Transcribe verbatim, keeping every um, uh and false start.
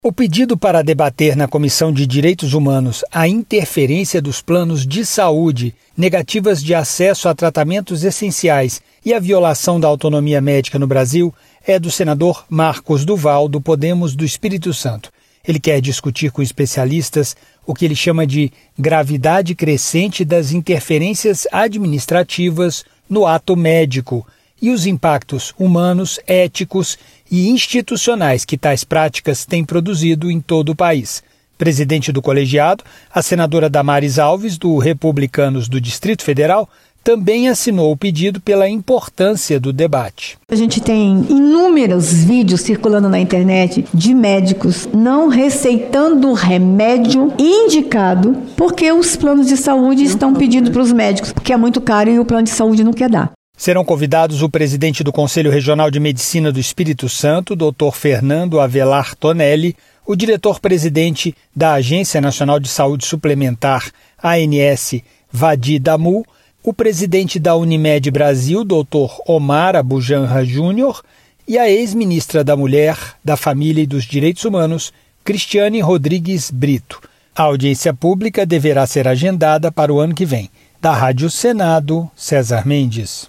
O pedido para debater na Comissão de Direitos Humanos a interferência dos planos de saúde, negativas de acesso a tratamentos essenciais e a violação da autonomia médica no Brasil é do senador Marcos Duval, do Podemos do Espírito Santo. Ele quer discutir com especialistas o que ele chama de gravidade crescente das interferências administrativas no ato médico e os impactos humanos, éticos e institucionais que tais práticas têm produzido em todo o país. Presidente do colegiado, a senadora Damares Alves, do Republicanos do Distrito Federal, também assinou o pedido pela importância do debate. A gente tem inúmeros vídeos circulando na internet de médicos não receitando remédio indicado porque os planos de saúde estão pedindo para os médicos, porque é muito caro e o plano de saúde não quer dar. Serão convidados o presidente do Conselho Regional de Medicina do Espírito Santo, doutor Fernando Avelar Tonelli, o diretor-presidente da Agência Nacional de Saúde Suplementar, A N S, Vadi Damu, o presidente da Unimed Brasil, doutor Omar Abujanra Júnior, e a ex-ministra da Mulher, da Família e dos Direitos Humanos, Cristiane Rodrigues Brito. A audiência pública deverá ser agendada para o ano que vem. Da Rádio Senado, César Mendes.